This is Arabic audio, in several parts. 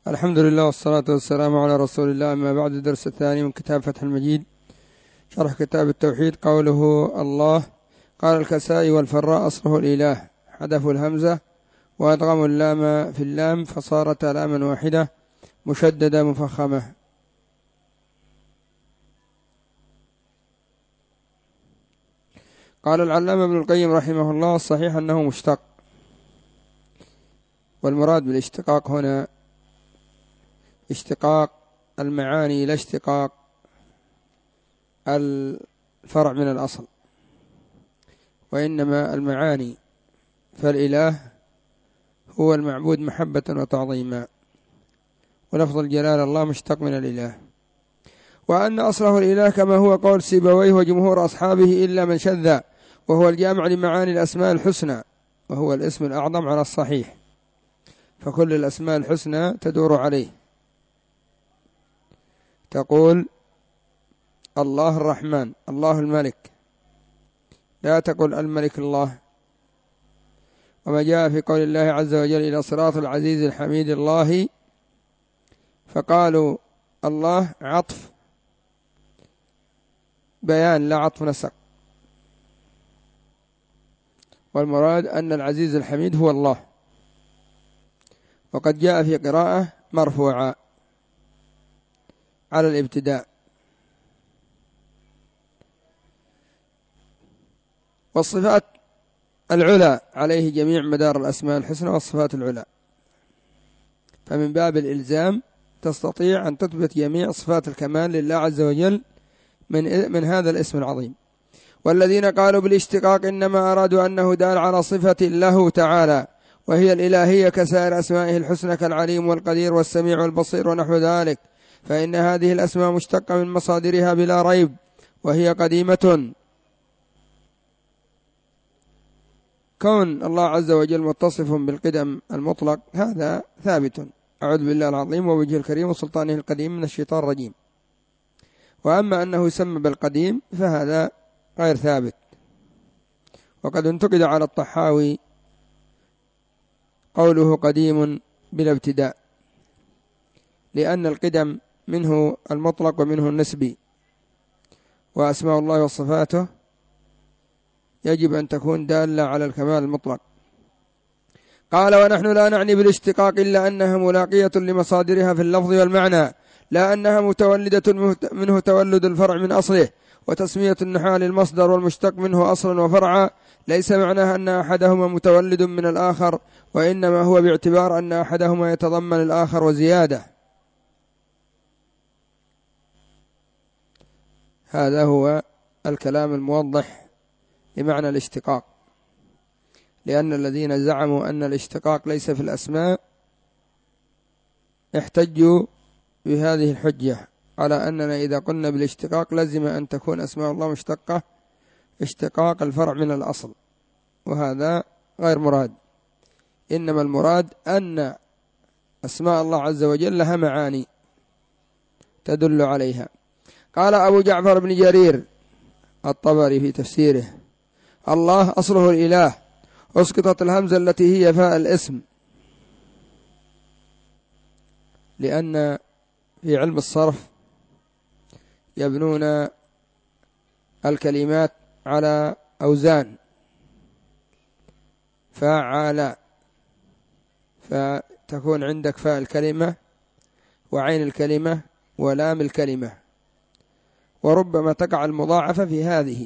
الحمد لله والصلاة والسلام على رسول الله. أما بعد، الدرس الثاني من كتاب فتح المجيد شرح كتاب التوحيد. قوله الله. قال الكسائي والفراء أصله الإله، حذفوا الهمزة وأدغموا اللام في اللام فصارت لاما واحدة مشددة مفخمة. قال العلامة ابن القيم رحمه الله: الصحيح أنه مشتق، والمراد بالاشتقاق هنا اشتقاق المعاني لا اشتقاق الفرع من الأصل، وإنما المعاني. فالإله هو المعبود محبة وتعظيما، ولفظ الجلال الله مشتق من الإله. وأن أصله الإله كما هو قول سيبويه وجمهور أصحابه إلا من شذ، وهو الجامع لمعاني الأسماء الحسنى، وهو الاسم الأعظم على الصحيح، فكل الأسماء الحسنى تدور عليه. تقول الله الرحمن، الله الملك، لا تقل الملك الله. وما جاء في قول الله عز وجل: إلى صراط العزيز الحميد الله، فقالوا الله عطف بيان لا عطف نسق، والمراد أن العزيز الحميد هو الله. وقد جاء في قراءة مرفوعة على الابتداء. والصفات العلى عليه جميع مدار الأسماء الحسنى والصفات العلى، فمن باب الإلزام تستطيع أن تثبت جميع صفات الكمال لله عز وجل من هذا الاسم العظيم. والذين قالوا بالاشتقاق إنما أرادوا أنه دال على صفة له تعالى، وهي الإلهية كسائر أسمائه الحسنى كالعليم والقدير والسميع والبصير ونحو ذلك، فإن هذه الأسماء مشتقة من مصادرها بلا ريب، وهي قديمة. كون الله عز وجل متصف بالقدم المطلق هذا ثابت، أعوذ بالله العظيم ووجهه الكريم وسلطانه القديم من الشيطان الرجيم. وأما أنه يسمى بالقديم فهذا غير ثابت. وقد انتقد على الطحاوي قوله قديم بلا ابتداء، لأن القدم منه المطلق ومنه النسبي، وأسماء الله وصفاته يجب أن تكون دالة على الكمال المطلق. قال: ونحن لا نعني بالاشتقاق إلا أنها ملاقية لمصادرها في اللفظ والمعنى، لا أنها متولدة منه تولد الفرع من أصله. وتسمية النحاة للمصدر والمشتق منه أصلا وفرعا ليس معناها أن أحدهما متولد من الآخر، وإنما هو باعتبار أن أحدهما يتضمن الآخر وزيادة. هذا هو الكلام الموضح لمعنى الاشتقاق، لأن الذين زعموا أن الاشتقاق ليس في الأسماء احتجوا بهذه الحجة على أننا إذا قلنا بالاشتقاق لازم أن تكون أسماء الله مشتقة اشتقاق الفرع من الأصل، وهذا غير مراد. إنما المراد أن أسماء الله عز وجل لها معاني تدل عليها. قال أبو جعفر بن جرير الطبري في تفسيره: الله أصله الإله، أسقطت الهمزة التي هي فاء الاسم، لأن في علم الصرف يبنون الكلمات على أوزان فعل، فتكون عندك فاء الكلمة وعين الكلمة ولام الكلمة، وربما تقع المضاعفة في هذه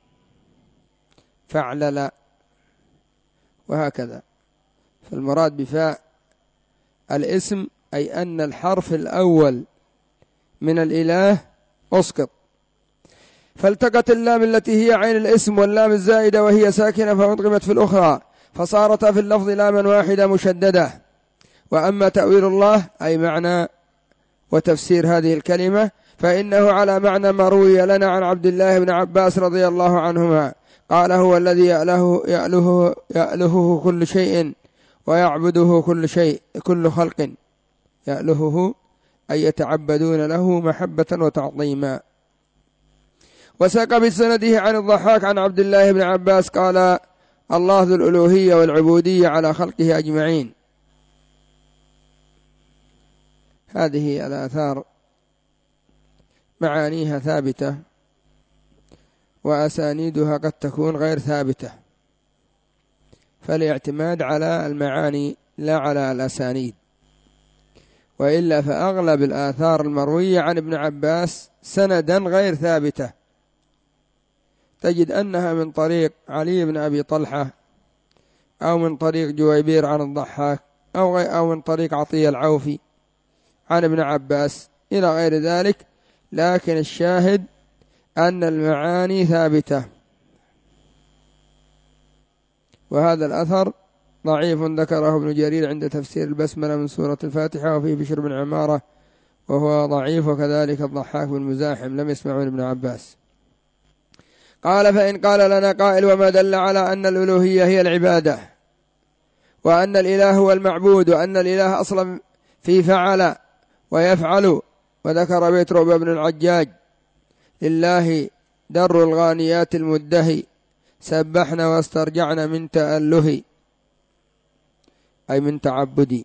فعلل، وهكذا. فالمراد بفاء الاسم أي أن الحرف الأول من الإله أسقط، فالتقت اللام التي هي عين الاسم واللام الزائدة وهي ساكنة فأدغمت في الأخرى، فصارتا في اللفظ لاما واحدة مشددة. وأما تأويل الله أي معنى وتفسير هذه الكلمة فإنه على معنى ما روي لنا عن عبد الله بن عباس رضي الله عنهما قال: هو الذي يألهه كل شيء ويعبده كل شيء كل خلق. يألهه أي يتعبدون له محبة وتعظيما. وساق بسنده عن الضحاك عن عبد الله بن عباس قال: الله ذو الألوهية والعبودية على خلقه أجمعين. هذه الآثار معانيها ثابتة وأسانيدها قد تكون غير ثابتة، فالاعتماد على المعاني لا على الأسانيد، وإلا فأغلب الآثار المروية عن ابن عباس سندا غير ثابتة، تجد أنها من طريق علي بن أبي طلحة، أو من طريق جويبير عن الضحاك، أو من طريق عطية العوفي عن ابن عباس إلى غير ذلك، لكن الشاهد أن المعاني ثابتة. وهذا الأثر ضعيف ذكره ابن جرير عند تفسير البسملة من سورة الفاتحة، وفيه بشر بن عمارة وهو ضعيف، وكذلك الضحاك بن مزاحم لم يسمع من ابن عباس. قال: فإن قال لنا قائل: وما دل على أن الألوهية هي العبادة، وأن الإله هو المعبود، وأن الإله أصلا في فعل ويفعل؟ وذكر بيت رعبة بن العجاج: لله در الغانيات المدهي، سبحنا واسترجعنا من تأله، أي من تعبدي.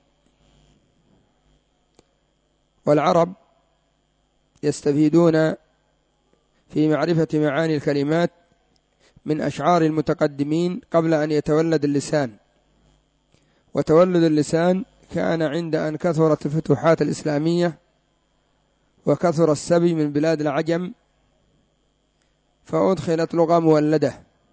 والعرب يستفيدون في معرفة معاني الكلمات من أشعار المتقدمين قبل أن يتولد اللسان، وتولد اللسان كان عند أن كثرت الفتوحات الإسلامية وكثر السبي من بلاد العجم، فأدخلت لغة مولدة،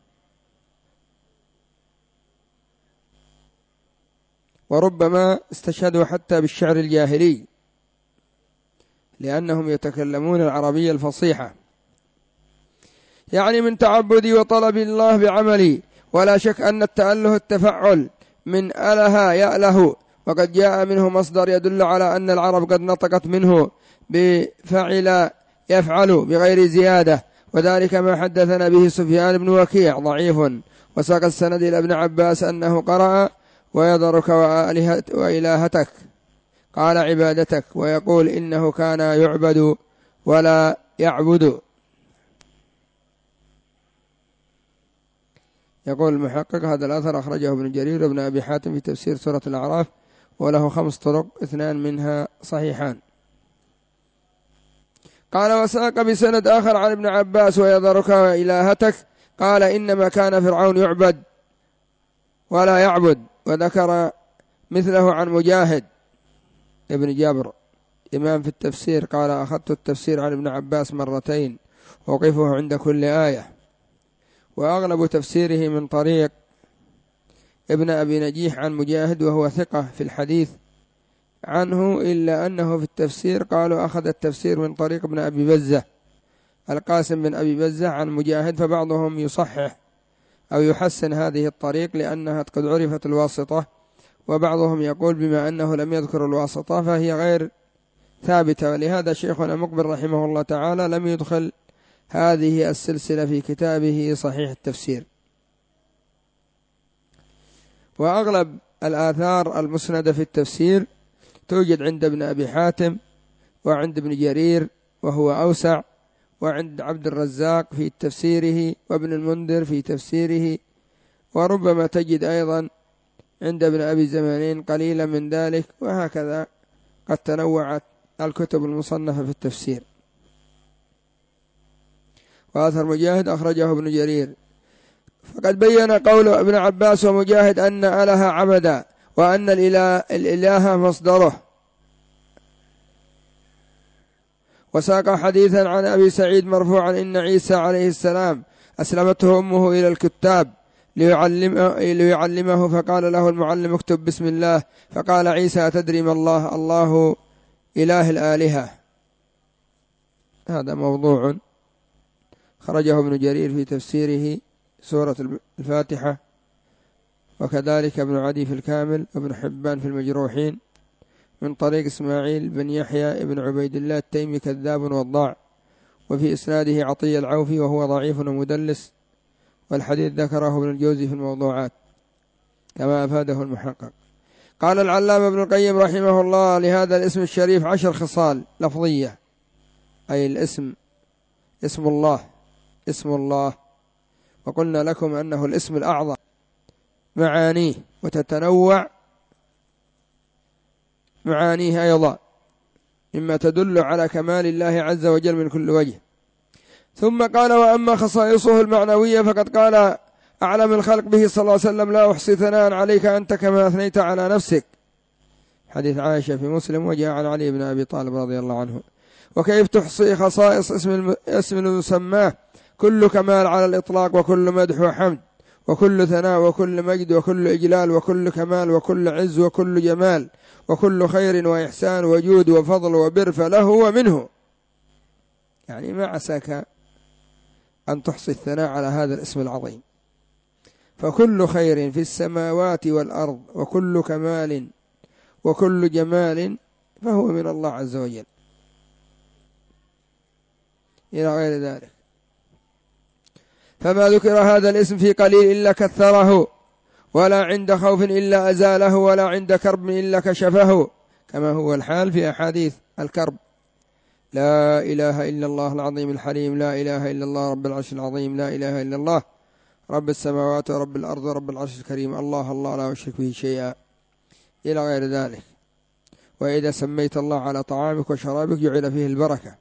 وربما استشهدوا حتى بالشعر الجاهلي لأنهم يتكلمون العربية الفصيحة، يعني من تعبدي وطلب الله بعملي. ولا شك أن التأله التفعل من أله يأله، وقد جاء منه مصدر يدل على أن العرب قد نطقت منه بفعل يفعل بغير زيادة، وذلك ما حدثنا به سفيان بن وكيع ضعيف، وساق السند إلى ابن عباس أنه قرأ: ويذرك وإلهتك، قال عبادتك، ويقول إنه كان يعبد ولا يعبد. يقول المحقق: هذا الأثر أخرجه ابن جرير وابن أبي حاتم في تفسير سورة الأعراف، وله 5 طرق 2 منها صحيحان. قال: وساق بسند آخر عن ابن عباس: ويذرك وإلهتك، قال إنما كان فرعون يعبد ولا يعبد. وذكر مثله عن مجاهد ابن جابر إمام في التفسير قال: أخذت التفسير عن ابن عباس 2 مرات وقفه عند كل آية. وأغلب تفسيره من طريق ابن أبي نجيح عن مجاهد، وهو ثقة في الحديث عنه، إلا أنه في التفسير قالوا أخذ التفسير من طريق ابن أبي بزة القاسم بن أبي بزة عن مجاهد، فبعضهم يصحح أو يحسن هذه الطريق لأنها قد عرفت الواسطة، وبعضهم يقول بما أنه لم يذكر الواسطة فهي غير ثابتة. ولهذا شيخنا مقبل رحمه الله تعالى لم يدخل هذه السلسلة في كتابه صحيح التفسير. وأغلب الآثار المسندة في التفسير توجد عند ابن أبي حاتم، وعند ابن جرير وهو أوسع، وعند عبد الرزاق في تفسيره، وابن المنذر في تفسيره، وربما تجد أيضا عند ابن أبي زمانين قليلا من ذلك، وهكذا قد تنوعت الكتب المصنفة في التفسير. وآثر مجاهد أخرجه ابن جرير، فقد بين قول ابن عباس ومجاهد أن أله عبدا، وأن الإله مصدره. وساق حديثا عن أبي سعيد مرفوعا: إن عيسى عليه السلام أسلمته أمه إلى الكتاب ليعلمه، فقال له المعلم: اكتب بسم الله، فقال عيسى: أتدري ما الله؟ الله إله الآلهة. هذا موضوع خرجه ابن جرير في تفسيره سورة الفاتحة، وكذلك ابن عدي في الكامل، وابن حبان في المجروحين من طريق إسماعيل بن يحيى ابن عبيد الله التيمي كذاب وضاع، وفي إسناده عطية العوفي وهو ضعيف ومدلس، والحديث ذكره ابن الجوزي في الموضوعات كما أفاده المحقق. قال العلامة ابن القيم رحمه الله: لهذا الاسم الشريف 10 خصال لفظية، أي الاسم اسم الله، وقلنا لكم أنه الاسم الأعظم وتتنوع معانيه أيضا، مما تدل على كمال الله عز وجل من كل وجه. ثم قال: وأما خصائصه المعنوية فقد قال أعلم الخلق به صلى الله عليه وسلم: لا أحصي ثناء عليك أنت كما أثنيت على نفسك. حديث عائشة في مسلم، وجاء عن علي بن أبي طالب رضي الله عنه. وكيف تحصي خصائص اسم المسماه؟ كل كمال على الإطلاق، وكل مدح وحمد، وكل ثناء، وكل مجد، وكل إجلال، وكل كمال، وكل عز، وكل جمال، وكل خير وإحسان وجود وفضل وبر، فله ومنه. يعني ما عساك أن تحصي الثناء على هذا الاسم العظيم. فكل خير في السماوات والأرض، وكل كمال وكل جمال، فهو من الله عز وجل، إلى غير ذلك. فما ذكر هذا الاسم في قليل إلا كثره، ولا عند خوف إلا أزاله، ولا عند كرب إلا كشفه، كما هو الحال في أحاديث الكرب: لا إله إلا الله العظيم الحليم، لا إله إلا الله رب العرش العظيم، لا إله إلا الله رب السماوات ورب الأرض ورب العرش الكريم، الله الله لا أشرك به شيئا، إلى غير ذلك. وإذا سميت الله على طعامك وشرابك جعل فيه البركة.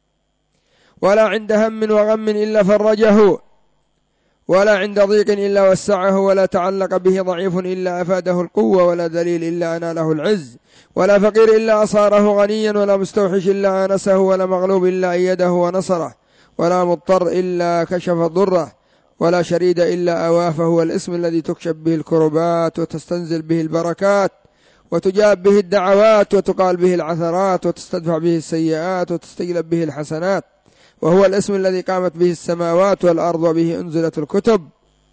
ولا عند هم وغم إلا فرجه، ولا عند ضيق إلا وسعه، ولا تعلق به ضعيف إلا أفاده القوة، ولا ذليل إلا أناله العز، ولا فقير إلا أصاره غنيا، ولا مستوحش إلا آنسه، ولا مغلوب إلا أيده ونصره، ولا مضطر إلا كشف ضره، ولا شريد إلا أواه. فهو الاسم الذي تكشف به الكربات، وتستنزل به البركات، وتجاب به الدعوات، وتقال به العثرات، وتستدفع به السيئات، وتستجلب به الحسنات. وهو الاسم الذي قامت به السماوات والأرض، وبه أنزلت الكتب،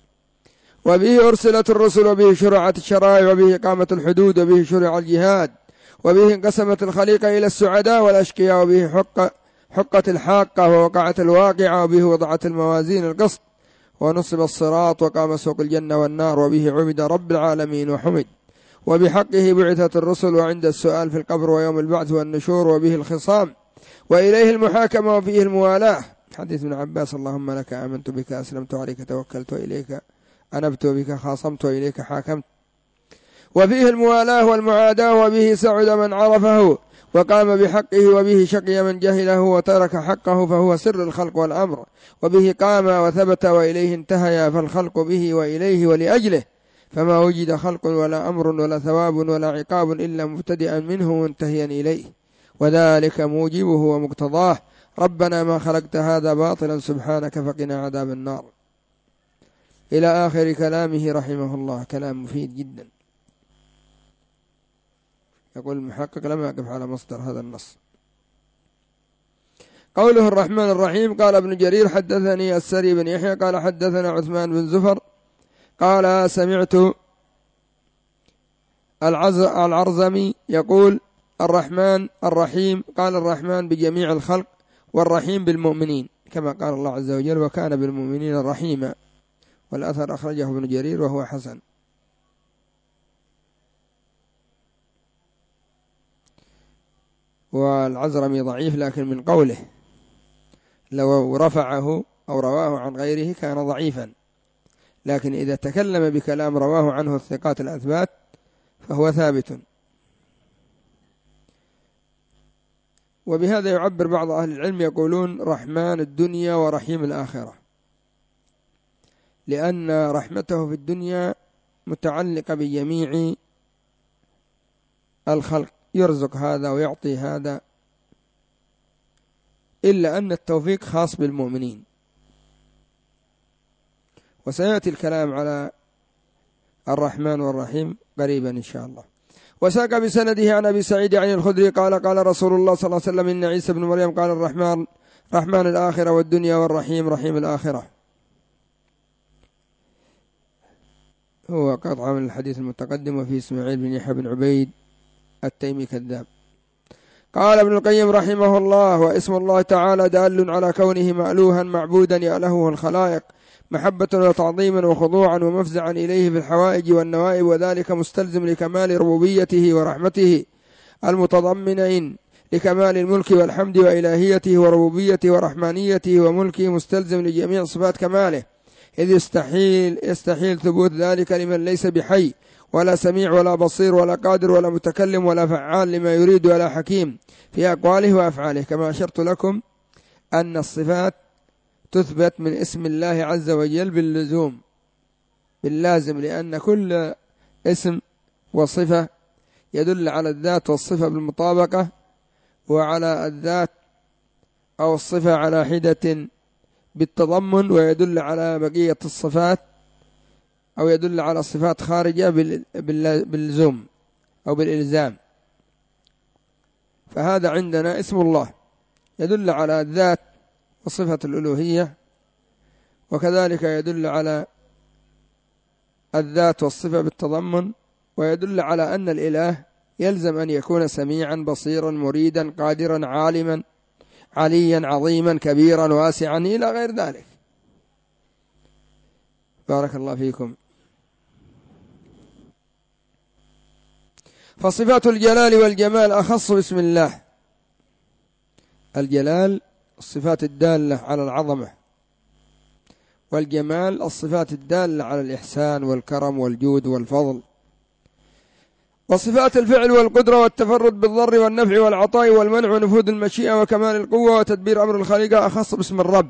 وبه أرسلت الرسل، وبه شرعت الشرائع، وبه قامت الحدود، وبه شرع الجهاد، وبه انقسمت الخليقة إلى السعداء والأشقياء، وبه حقت الحاقة ووقعت الواقعة، وبه وضعت الموازين القسط، ونصب الصراط، وقام سوق الجنة والنار، وبه عبد رب العالمين وحمد، وبحقه بعثت الرسل، وعند السؤال في القبر ويوم البعث والنشور، وبه الخصام، وإليه المحاكمة، وفيه الموالاة. حديث ابن عباس: اللهم لك آمنت بك أسلمت عليك توكلت وإليك أنبت بك خاصمت وإليك حاكمت. وفيه الموالاة والمعاداة، وبه سعد من عرفه وقام بحقه، وبه شقي من جهله وترك حقه، فهو سر الخلق والأمر، وبه قام وثبت وإليه انتهى، فالخلق به وإليه ولأجله، فما وجد خلق ولا أمر ولا ثواب ولا عقاب إلا مبتدئا منه منتهيا إليه، وذلك موجبه ومقتضاه. ربنا ما خلقت هذا باطلا سبحانك فقنا عذاب النار، إلى آخر كلامه رحمه الله. كلام مفيد جدا. يقول المحقق: لم أقف على مصدر هذا النص. قوله الرحمن الرحيم: قال ابن جرير: حدثني السري بن يحيى قال حدثنا عثمان بن زفر قال سمعت العرزمي يقول: الرحمن الرحيم، قال الرحمن بجميع الخلق، والرحيم بالمؤمنين، كما قال الله عز وجل: وكان بالمؤمنين رحيما. والأثر أخرجه ابن جرير وهو حسن. والعزرمي ضعيف، لكن من قوله لو رفعه أو رواه عن غيره كان ضعيفا، لكن إذا تكلم بكلام رواه عنه الثقات الأثبات فهو ثابت. وبهذا يعبر بعض أهل العلم يقولون رحمن الدنيا ورحيم الآخرة، لأن رحمته في الدنيا متعلقة بجميع الخلق، يرزق هذا ويعطي هذا، إلا أن التوفيق خاص بالمؤمنين. وسيأتي الكلام على الرحمن والرحيم قريبا إن شاء الله. وساق بسنده عن أبي سعيد عن الخدري قال: قال رسول الله صلى الله عليه وسلم: إن عيسى بن مريم قال: الرحمن رحمن الآخرة، والدنيا، والرحيم رحيم الآخرة. هو قطعة من الحديث المتقدم. وفي إسماعيل بن يحيى بن عبيد التيمي كذاب. قال ابن القيم رحمه الله: واسم الله تعالى دال على كونه مألوها معبودا يألهه الخلائق محبة وتعظيما وخضوعا ومفزعا إليه في الحوائج والنوائب، وذلك مستلزم لكمال ربوبيته ورحمته المتضمنين لكمال الملك والحمد وإلهيته وربوبيته ورحمانيته وملكه، مستلزم لجميع صفات كماله، إذ يستحيل ثبوت ذلك لمن ليس بحي، ولا سميع ولا بصير ولا قادر ولا متكلم ولا فعال لما يريد ولا حكيم في أقواله وأفعاله. كما أشرت لكم أن الصفات تثبت من اسم الله عز وجل باللزوم باللازم، لأن كل اسم وصفة يدل على الذات والصفة بالمطابقة، وعلى الذات أو الصفة على حدة بالتضمن، ويدل على بقية الصفات أو يدل على صفات خارجة باللزوم أو بالإلزام. فهذا عندنا اسم الله يدل على الذات وصفة الألوهية، وكذلك يدل على الذات والصفة بالتضمن، ويدل على أن الإله يلزم أن يكون سميعا بصيرا مريدا قادرا عالما عليا عظيما كبيرا واسعا إلى غير ذلك. بارك الله فيكم. فصفات الجلال والجمال أخص باسم الله. الجلال الصفات الدالة على العظمة، والجمال الصفات الدالة على الإحسان والكرم والجود والفضل. وصفات الفعل والقدرة والتفرد بالضر والنفع والعطاء والمنع ونفوذ المشيئة وكمال القوة وتدبير أمر الخليقة أخص باسم الرب،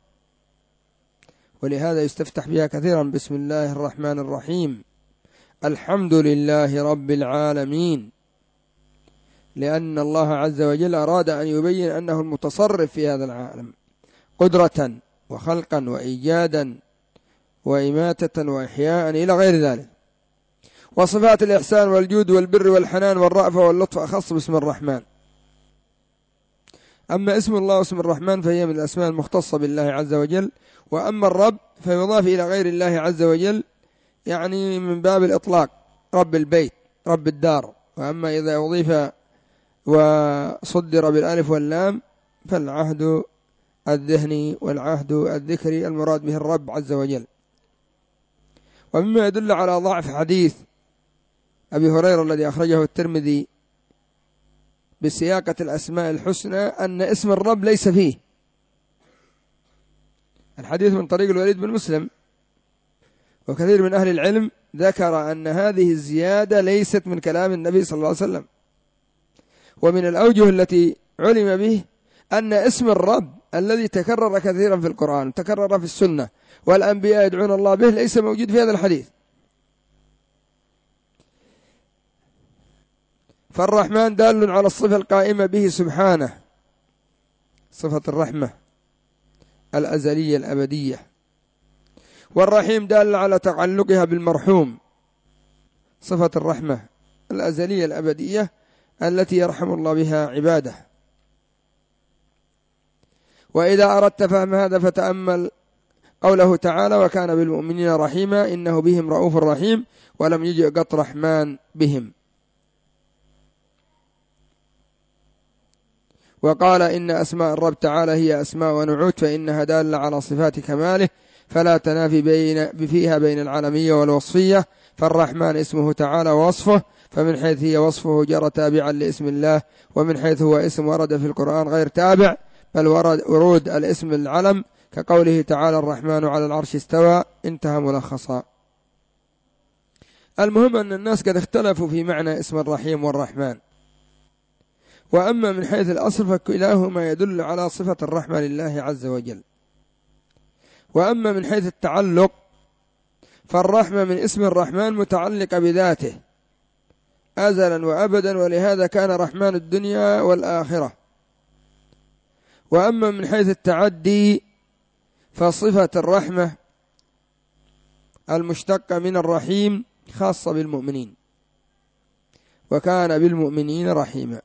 ولهذا يستفتح بها كثيرا بسم الله الرحمن الرحيم الحمد لله رب العالمين، لأن الله عز وجل أراد أن يبين أنه المتصرف في هذا العالم قدرة وخلقا وإيجادا وإماتة وإحياء إلى غير ذلك. وصفات الإحسان والجود والبر والحنان والرأفة واللطف أخص باسم الرحمن. أما اسم الله واسم الرحمن فهي من الأسماء المختصة بالله عز وجل، وأما الرب فيضاف إلى غير الله عز وجل، يعني من باب الإطلاق، رب البيت رب الدار. وأما إذا أضيف وصدر بالألف واللام فالعهد الذهني والعهد الذكري المراد به الرب عز وجل. ومما يدل على ضعف حديث أبي هريرة الذي أخرجه الترمذي بسياقة الأسماء الحسنى أن اسم الرب ليس فيه. الحديث من طريق الوليد بن مسلم، وكثير من أهل العلم ذكر أن هذه الزيادة ليست من كلام النبي صلى الله عليه وسلم. ومن الأوجه التي علم به أن اسم الرب الذي تكرر كثيرا في القرآن تكرر في السنة والأنبياء يدعون الله به ليس موجود في هذا الحديث. فالرحمن دال على الصفة القائمة به سبحانه، صفة الرحمة الأزلية الأبدية. والرحيم دال على تعلقها بالمرحوم، صفة الرحمة الأزلية الأبدية التي يرحم الله بها عباده. وإذا أردت فهم هذا فتأمل قوله تعالى وكان بالمؤمنين رحيما إنه بهم رؤوف رحيم، ولم يجئ قط رحمن بهم. وقال إن أسماء الرب تعالى هي أسماء ونعوت فإنها دالة على صفات كماله فلا تنافي فيها بين العالمية والوصفية. فالرحمن اسمه تعالى ووصفه، فمن حيث هي وصفه جرى تابعا لاسم الله، ومن حيث هو اسم ورد في القرآن غير تابع بل ورود الاسم العلم كقوله تعالى الرحمن على العرش استوى، انتهى ملخصا. المهم أن الناس قد اختلفوا في معنى اسم الرحيم والرحمن. وأما من حيث الأصل فكلاهما يدل على صفة الرحمة لله عز وجل. وأما من حيث التعلق فالرحمة من اسم الرحمن متعلقة بذاته أزلا وأبدا، ولهذا كان رحمن الدنيا والآخرة. وأما من حيث التعدي فصفة الرحمة المشتقة من الرحيم خاصة بالمؤمنين، وكان بالمؤمنين رحيما.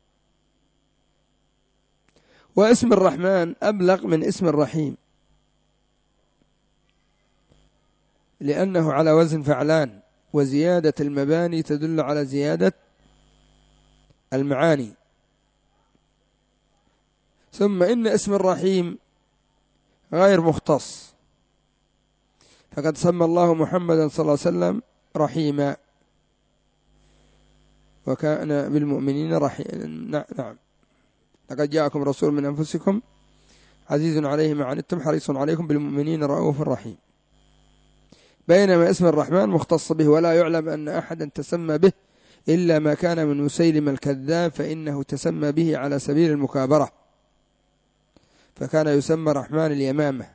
واسم الرحمن أبلغ من اسم الرحيم لأنه على وزن فعلان، وزيادة المباني تدل على زيادة المعاني. ثم إن اسم الرحيم غير مختص، فقد سمى الله محمدا صلى الله عليه وسلم رحيما وكان بالمؤمنين رحيما. نعم لقد جاءكم رسول من أنفسكم عزيز عليه ما عنتم حريص عليكم بالمؤمنين رؤوف رحيم. بينما اسم الرحمن مختص به، ولا يعلم أن أحدا تسمى به إلا ما كان من مسيلم الكذاب، فإنه تسمى به على سبيل المكابرة، فكان يسمى رحمن اليمامة.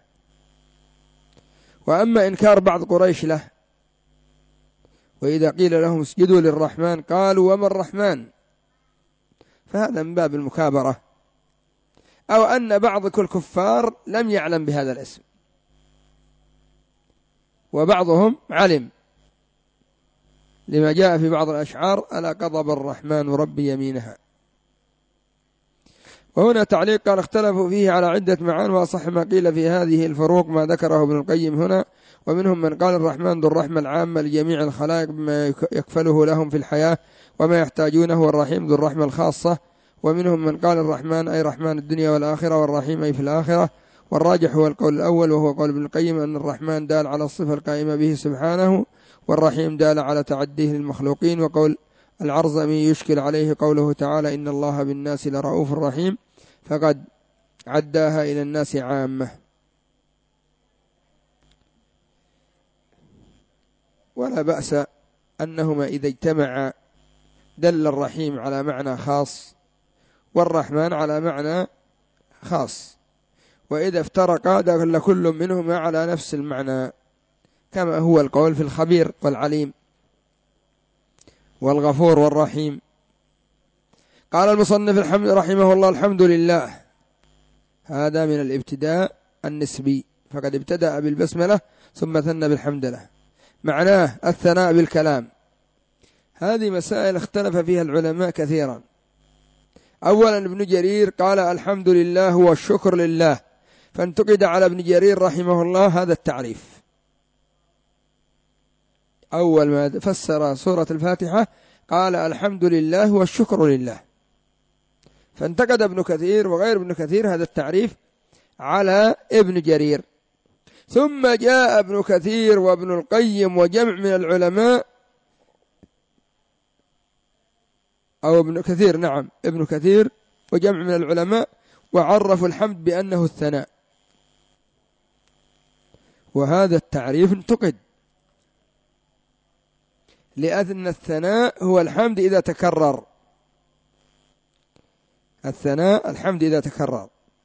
وأما إنكار بعض قريش له، وإذا قيل لهم اسجدوا للرحمن قالوا وما الرحمن، فهذا من باب المكابرة، أو أن بعض الكفار لم يعلم بهذا الاسم وبعضهم علم، لما جاء في بعض الأشعار ألا قضب الرحمن رب يمينها. وهنا تعليق قال اختلفوا فيه على عدة معان، وأصح ما قيل في هذه الفروق ما ذكره ابن القيم هنا. ومنهم من قال الرحمن ذو الرحمة العامة لجميع الخلائق بما يكفله لهم في الحياة وما يحتاجونه، والرحيم ذو الرحمة الخاصة. ومنهم من قال الرحمن أي رحمن الدنيا والآخرة، والرحيم أي في الآخرة. والراجح هو القول الأول، وهو قول ابن القيم أن الرحمن دال على الصفة القائمة به سبحانه، والرحيم دال على تعديه للمخلوقين. وقول العرزمي يشكل عليه قوله تعالى إن الله بالناس لرؤوف رحيم، فقد عداها إلى الناس عامة. ولا بأس أنهما إذا اجتمعا دل الرحيم على معنى خاص والرحمن على معنى خاص، وإذا افترقا دل كل منهما على نفس المعنى، كما هو القول في الخبير والعليم والغفور والرحيم. قال المصنف رحمه الله الحمد لله، هذا من الابتداء النسبي، فقد ابتدأ بالبسملة ثم ثنى بالحمد لله. معناه الثناء بالكلام. هذه مسائل اختلف فيها العلماء كثيرا. أولا ابن جرير قال الحمد لله والشكر لله، فانتقد على ابن جرير رحمه الله هذا التعريف. أول ما فسر سورة الفاتحة قال الحمد لله والشكر لله، فانتقد ابن كثير وغير ابن كثير هذا التعريف على ابن جرير. ثم جاء ابن كثير وابن القيم وجمع من العلماء، أو ابن كثير نعم ابن كثير وجمع من العلماء، وعرفوا الحمد بأنه الثناء، وهذا التعريف انتقد، لأن الثناء هو الحمد إذا تكرر. الثناء الحمد إذا تكرر،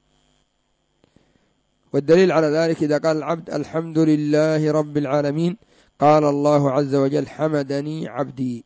والدليل على ذلك إذا قال العبد الحمد لله رب العالمين قال الله عز وجل حمدني عبدي.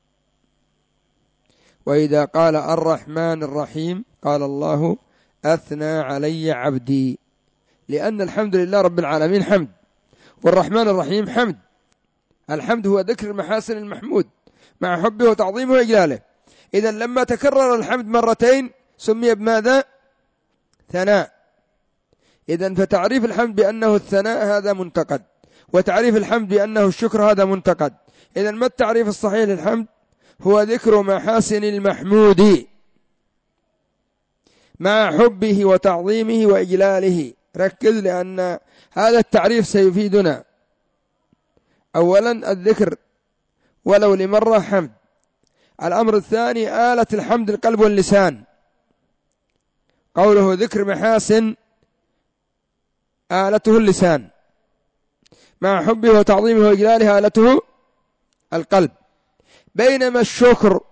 وإذا قال الرحمن الرحيم قال الله أثنى علي عبدي، لأن الحمد لله رب العالمين حمد، والرحمن الرحيم حمد. الحمد هو ذكر محاسن المحمود مع حبه وتعظيمه وإجلاله. إذن لما تكرر الحمد مرتين سمي بماذا؟ ثناء. إذن فتعريف الحمد بأنه الثناء هذا منتقد، وتعريف الحمد بأنه الشكر هذا منتقد. إذن ما التعريف الصحيح للحمد؟ هو ذكر محاسن المحمود مع حبه وتعظيمه وإجلاله. ركز، لأن هذا التعريف سيفيدنا. أولا الذكر ولو لمرة حمد. الأمر الثاني آلة الحمد القلب واللسان، قوله ذكر محاسن آلته اللسان، مع حبه وتعظيمه وإجلاله آلته القلب. بينما الشكر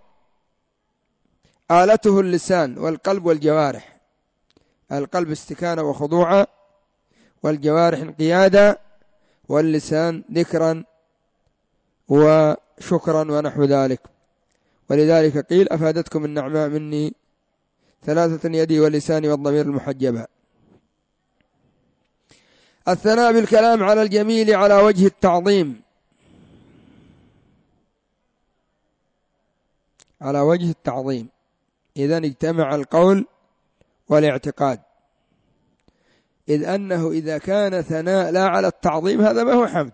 آلته اللسان والقلب والجوارح، القلب استكانة وخضوعا، والجوارح انقيادا، واللسان ذكرا وشكرا ونحو ذلك. ولذلك قيل أفادتكم النعماء مني ثلاثة يدي ولساني والضمير المحجبة. الثناء بالكلام على الجميل على وجه التعظيم، على وجه التعظيم. إذن اجتمع القول والاعتقاد، إذ أنه إذا كان ثناء لا على التعظيم هذا ما هو حمد.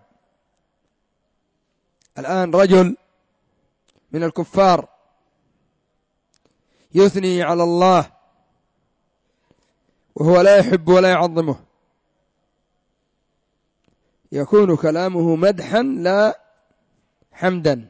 الآن رجل من الكفار يثني على الله وهو لا يحب ولا يعظمه، يكون كلامه مدحا لا حمدا،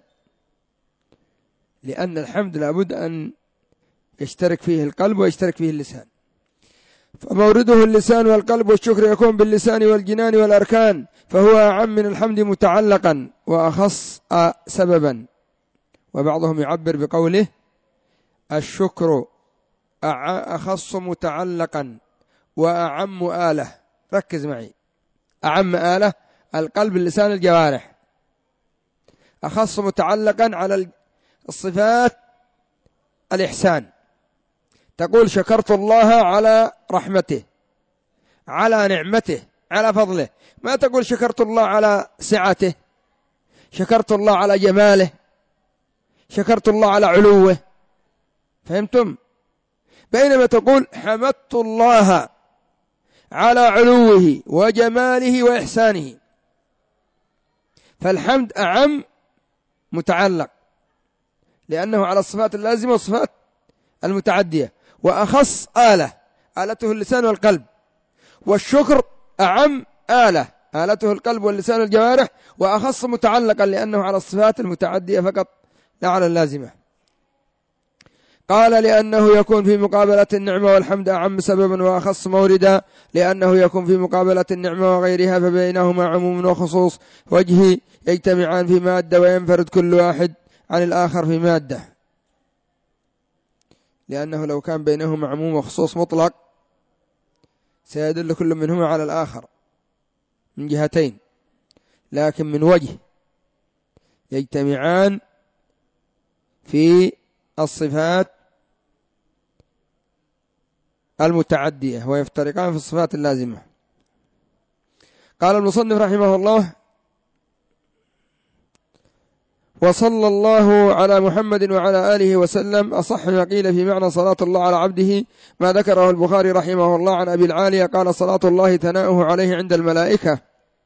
لأن الحمد لابد أن يشترك فيه القلب ويشترك فيه اللسان. فمورده اللسان والقلب، والشكر يكون باللسان والجنان والأركان، فهو أعم من الحمد متعلقا وأخص سببا. وبعضهم يعبر بقوله الشكر أخص متعلقا وأعم آلة. ركز معي، أعم آلة القلب اللسان الجوارح، أخص متعلقا على الصفات الإحسان. تقول شكرت الله على رحمته، على نعمته، على فضله. ما تقول شكرت الله على سعته، شكرت الله على جماله، شكرت الله على علوه. فهمتم؟ بينما تقول حمدت الله على علوه وجماله وإحسانه. فالحمد أعم متعلق لأنه على الصفات اللازمة والصفات المتعدية، وأخص آلته اللسان والقلب. والشكر أعم آلته القلب واللسان والجوارح، وأخص متعلقا لأنه على الصفات المتعدية فقط لا على اللازمة. قال لأنه يكون في مقابلة النعمة، والحمد أعم سببا وأخص موردا، لأنه يكون في مقابلة النعمة وغيرها، فبينهما عموم وخصوص وجهي يجتمعان في مادة، وينفرد كل واحد عن الآخر في مادة. لأنه لو كان بينهما عموم وخصوص مطلق سيدل كل منهما على الآخر من جهتين، لكن من وجه يجتمعان في الصفات المتعدية ويفترقان في الصفات اللازمة. قال المصنف رحمه الله: وصلى الله على محمد وعلى آله وسلم. أصح ما قيل في معنى صلاة الله على عبده ما ذكره البخاري رحمه الله عن أبي العالية قال: صلاة الله ثناؤه عليه عند الملائكة.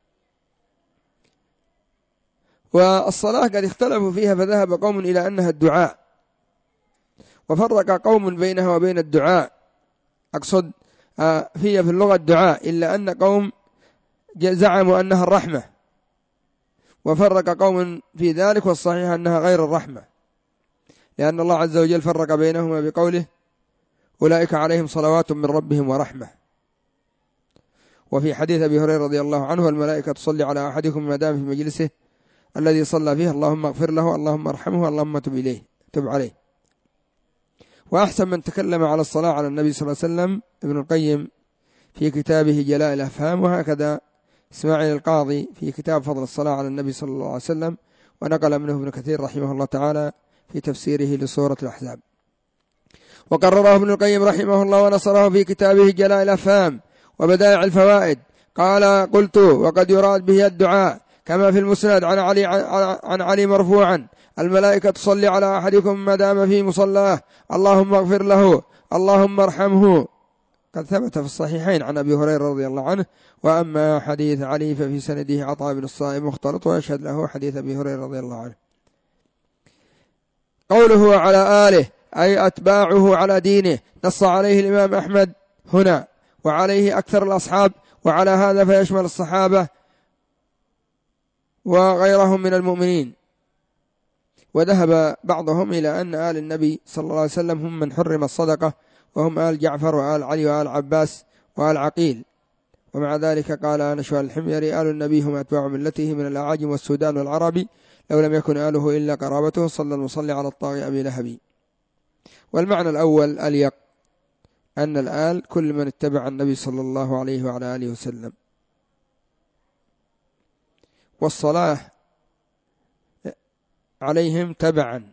والصلاة قد اختلفوا فيها، فذهب قوم إلى أنها الدعاء، وفرق قوم بينها وبين الدعاء، أقصد في اللغة الدعاء، إلا أن قوم زعموا أنها الرحمة، وفرق قوم في ذلك، والصحيح أنها غير الرحمة، لأن الله عز وجل فرق بينهما بقوله: أولئك عليهم صلوات من ربهم ورحمة. وفي حديث أبي هريرة رضي الله عنه: الملائكة تصلي على أحدكم ما دام في مجلسه الذي صلى فيه، اللهم اغفر له، اللهم ارحمه، اللهم تب عليه. وأحسن من تكلم على الصلاة على النبي صلى الله عليه وسلم ابن القيم في كتابه جلاء الأفهام، وهكذا إسماعيل القاضي في كتاب فضل الصلاة على النبي صلى الله عليه وسلم، ونقل منه ابن كثير رحمه الله تعالى في تفسيره لسورة الأحزاب. وقرره ابن القيم رحمه الله ونصره في كتابه جلاء الأفهام وبدائع الفوائد. قال: قلت: وقد يراد به الدعاء، كما في المسند عن علي مرفوعا: الملائكة تصلي على أحدكم ما دام في مصلاه، اللهم اغفر له، اللهم ارحمه. قد ثبت في الصحيحين عن أبي هريرة رضي الله عنه. وأما حديث علي ففي سنده عطاء بن الصائب مختلط، ويشهد له حديث أبي هريرة رضي الله عنه. قوله على آله أي أتباعه على دينه، نص عليه الإمام أحمد هنا، وعليه أكثر الأصحاب، وعلى هذا فيشمل الصحابة وغيرهم من المؤمنين. وذهب بعضهم إلى أن آل النبي صلى الله عليه وسلم هم من حرم الصدقة، وهم آل جعفر وآل علي وآل عباس وآل عقيل. ومع ذلك قال أنشوى الحميري: آل النبي هم أتباع ملته من الأعاجم والسودان والعربي، لو لم يكن آله إلا قرابته، صلى المصلي على الطاغي أبي لهب. والمعنى الأول أليق، أن الآل كل من اتبع النبي صلى الله عليه وعلى آله وسلم. والصلاة عليهم تبعا،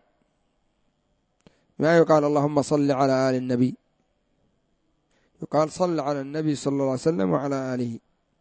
ما يقال اللهم صل على آل النبي، يقال صل على النبي صلى الله عليه وسلم وعلى آله،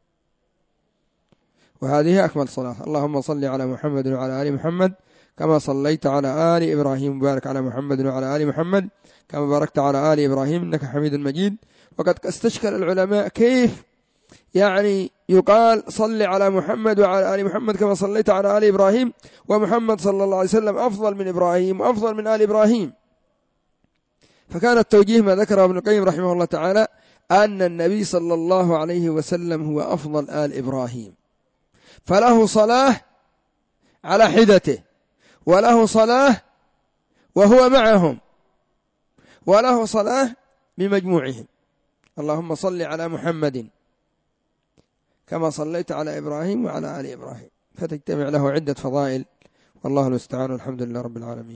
وهذه أكمل صلاة. اللهم صل على محمد وعلى آل محمد كما صليت على آل إبراهيم، وبارك على محمد وعلى آل محمد كما باركت على آل إبراهيم إنك حميد مجيد. وقد استشكل العلماء كيف يعني يقال صل على محمد وعلى آل محمد كما صليت على آل إبراهيم، ومحمد صلى الله عليه وسلم أفضل من إبراهيم وأفضل من آل إبراهيم. فكان التوجيه ما ذكره ابن القيم رحمه الله تعالى أن النبي صلى الله عليه وسلم هو أفضل آل إبراهيم، فله صلاة على حدته، وله صلاة وهو معهم، وله صلاة بمجموعهم. اللهم صل على محمد كما صليت على إبراهيم وعلى آل إبراهيم، فتجتمع له عدة فضائل، والله المستعان، والحمد لله رب العالمين.